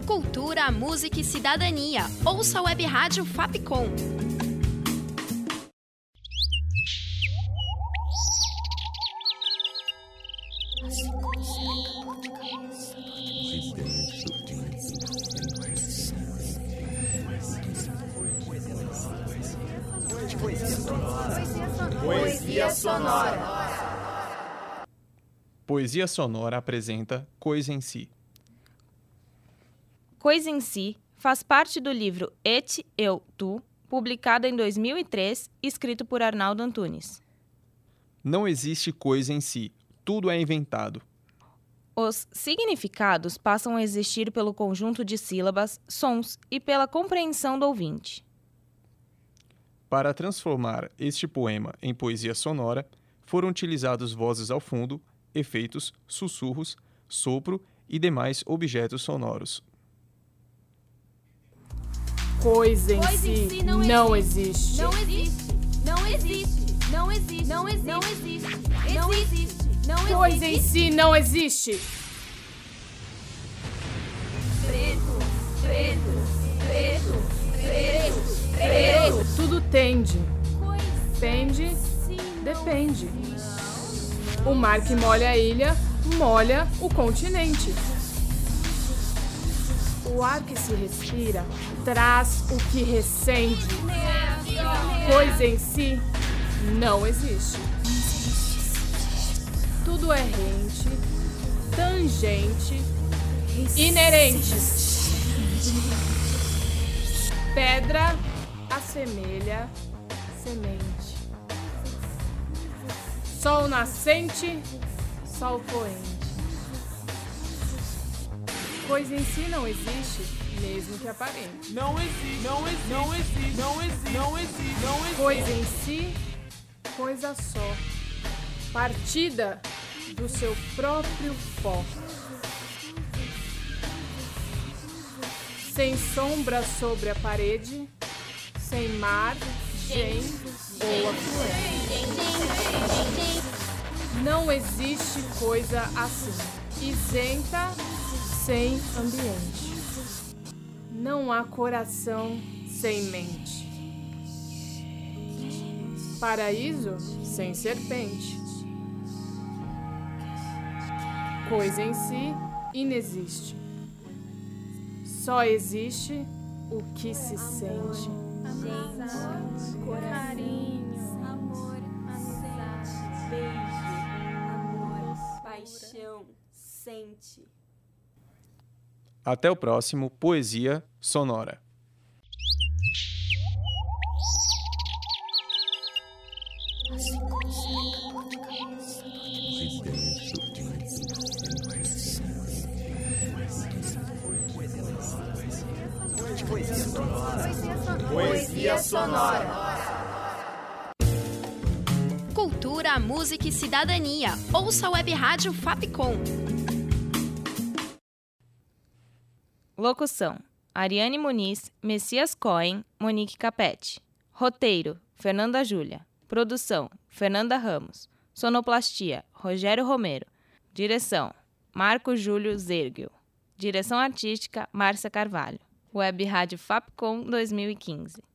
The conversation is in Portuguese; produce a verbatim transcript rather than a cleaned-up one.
Cultura, música e cidadania. Ouça a Web Rádio Fapcom. Poesia sonora. Poesia sonora apresenta Coisa em Si. Coisa em Si faz parte do livro Et, Eu, Tu, publicado em dois mil e três, escrito por Arnaldo Antunes. Não existe coisa em si, tudo é inventado. Os significados passam a existir pelo conjunto de sílabas, sons e pela compreensão do ouvinte. Para transformar este poema em poesia sonora, foram utilizados vozes ao fundo, efeitos, sussurros, sopro e demais objetos sonoros. Coisa em Coisa si em si não, não existe. Não existe, não existe, não existe, não existe, não existe, não existe, não existe. Coisa em si não existe. Preto, preto, preto, preto, preto. Tudo tende, Coisa pende, assim não depende. existe. O mar que molha a ilha, molha o continente. O ar que se respira traz o que recende. Coisa em si não existe. Tudo é rente, tangente, inerente. Pedra assemelha semente. Sol nascente, sol poente. Coisa em si não existe, mesmo que aparente. Não existe, não existe, não existe, não existe, não existe, não existe. Coisa em si, coisa só. Partida do seu próprio pó. Sem sombra sobre a parede, sem mar, gen ou afluente. Não existe coisa assim, isenta, sem ambiente. Não há coração sem mente. Paraíso sem serpente. Coisa em si inexiste. Só existe o que se sente. Amor, carinho, amor, amizade, beijo, amor, paixão, sente. Até o próximo Poesia Sonora. Poesia sonora. Cultura, música e cidadania. Ouça a Web Rádio Fapcom. Locução: Ariane Muniz, Messias Cohen, Monique Capete. Roteiro: Fernanda Júlia. Produção: Fernanda Ramos. Sonoplastia: Rogério Romero. Direção: Marco Júlio Zergel. Direção artística: Márcia Carvalho. Web Rádio Fapcom dois mil e quinze.